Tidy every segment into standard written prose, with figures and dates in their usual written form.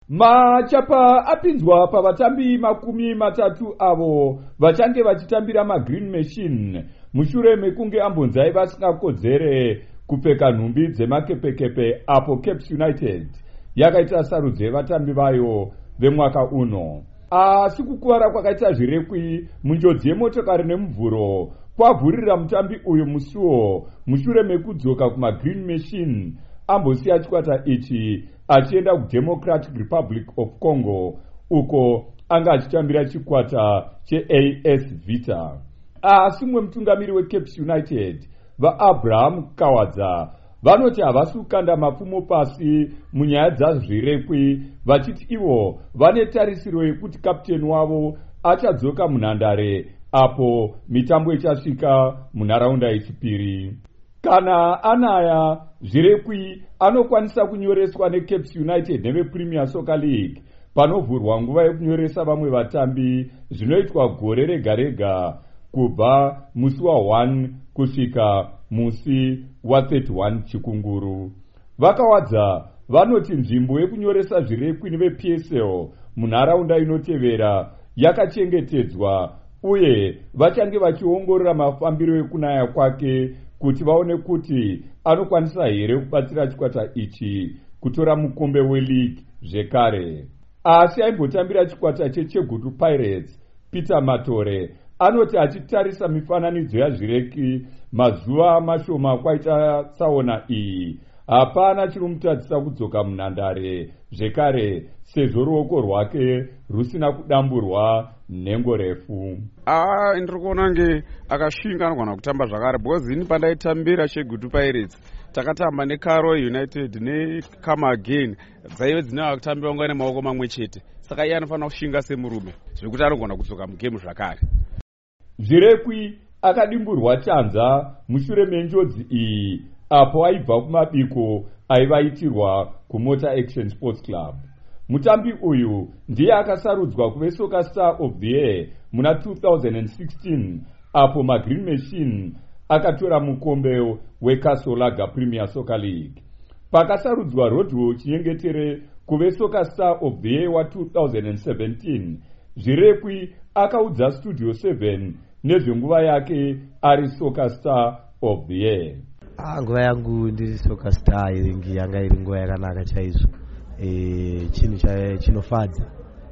Machapa apinzwa pavatambi 30 avo vachange vachitambira magreen machine mushure mekunge ambonzai vasingakodzere kupfeka nhumbi dzemakepekepe apo Cape United yakaita sarudzo yevatambi vayo vemwaka uno. Asi kukuvara kwakaita zvirekwi munjodzi yemotokari nemuvhuro kwavhurira mutambi uyu musuwo mushure mekudzoka kumagreen machine ambosiya chikwata ichi achienda kuDemocratic Republic of Congo uko anga achitambira chikwata cheAS Vita. Asi mumwe mutungamiri weCape United vaAbraham Kawadza vanoti havasi kukanda mapfumo pasi munyaya dzazvirekwi, vachiti ivo vane tarisiro yekuti kapteni wavo achadzoka munhandare apo mitambo ichasvika munharaunda yechipiri. Kana anaya zvirekwi anokwanisa kunyoreswa neCape United nevePremier Soccer League panovhurwa nguva yekunyoresa vamwe vatambi zvinoitwa gore rega rega kubva musi wa1 kusvika musi wa31 chikunguru. Vakawadza vanoti nzvimbo yekunyoresa zvirekwi nevePSL munharaunda inotevera yakachengetedzwa uye vachange vachiongorora mafambiro ekunaya kwake kuti vaone kuti anokwanisa here kubatsira chikwata ichi kutora mukombe weLeague zvekare. Asi aimbotambira chikwata cheChegutu Pirates Peter Matore anoti achitarisa mifananidzo yazvirekwi mazuva mashoma kwaita tsaona iyi hapana chinomutadzisa kudzoka munhandare zvekare sezvo ruoko rwake rusina kudamburwa nhengo refu. Ndiri kuona nge akashinga anogona kutamba zvakare because ini pandaitambira Chegutu Pirates takatamba neCarroll United neCamagen dzaive dzine kutambira unga nemaoko mamwe chete, saka iye anofanira kushinga semurume zvekuti anogona kudzoka mugemu zvakare. Zvirekwi akadimburwa chanza mushure menjodzi iyi apo aibva kumabiko aivaitirwa kuMotor Action Sports Club. Mutambi uyu ndiye akasarudzwa kuve Soccer Star of the Year muna 2016 apo magreen machine akatora mukombe weKasolaga Premier Soccer League. Pakasarudzwa Rodwo Chinyengetere kuve Soccer Star of the Year wa2017, zvirekwi akaudza Studio 7 nezvenguva yake ari Soccer Star of the Year. Nguva yangu ndiri Soccer Star yanga iri nguva yakanaka chaizvo. Chinhu chinofadza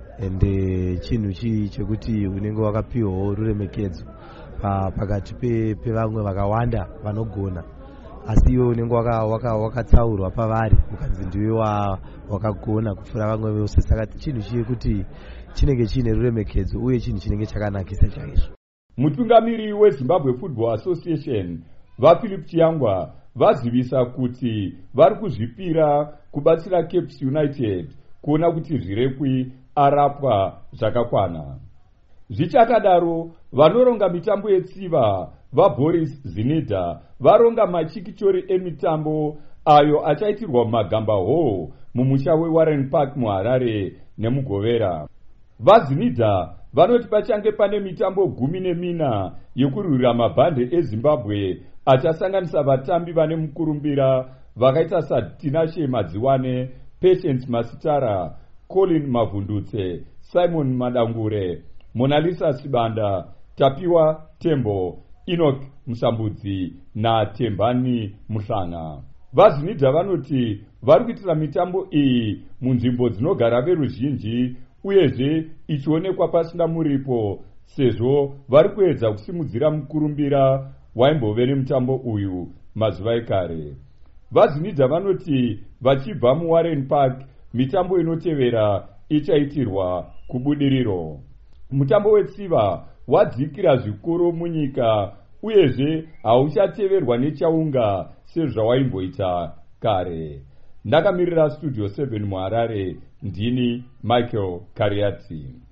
ende chinhu chekuti unenge wakapiwawo ruremekedzo pakati pevamwe vakawanda vanogona, asi iwe unenge wakatsaurwa pavari ukanzi ndiwe wakagona kupfuura vamwe vose. Saka chinhu chekuti chinenge chine ruremekedzo uye chinhu chinenge chakanakisa chaizvo. Mutungamiri weZimbabwe Football Association vaPhilip Chiyangwa vazivisa kuti vari kuzvipira kubatsira Cape United kuona kuti zvirekwi arapwa zvakakwana. Zvichakadaro vanoronga mitambo yetsiva vaBoris Zinedha varonga machikichori emitambo ayo achaitirwa muMagamba Hall mumusha weWarren Park muHarare nemuGovera. VaZinedha vanoti pachange pane mitambo 14 yekurwira mabhande eZimbabwe achasanganisa vatambi vane mukurumbira vakaita saTinashe Madziwane, Patience Masitara, Colin Mavundutse, Simon Madangure, Monalisa Sibanda, Tapiwa Tembo, Enoch Musambudzi na Tembani Muhlanga. VaZinedha vanoti vari kuitira mitambo iyi munzvimbo dzinogara veruzhinji uyezve ichionekwa pasina muripo sezvo vari kuedza kusimudzira mukurumbira waimbove nemutambo uyu mazuva ekare. VaZinedha vanoti vachibva muWarren Park mitambo inotevera ichaitirwa kubudiriro. Mutambo wetsiva wadzikira zvikuru munyika uyezve hauchateverwa nechaunga sezvawaimboita kare. Ndakamirira Studio 7 muHarare, ndini Michael Kariati.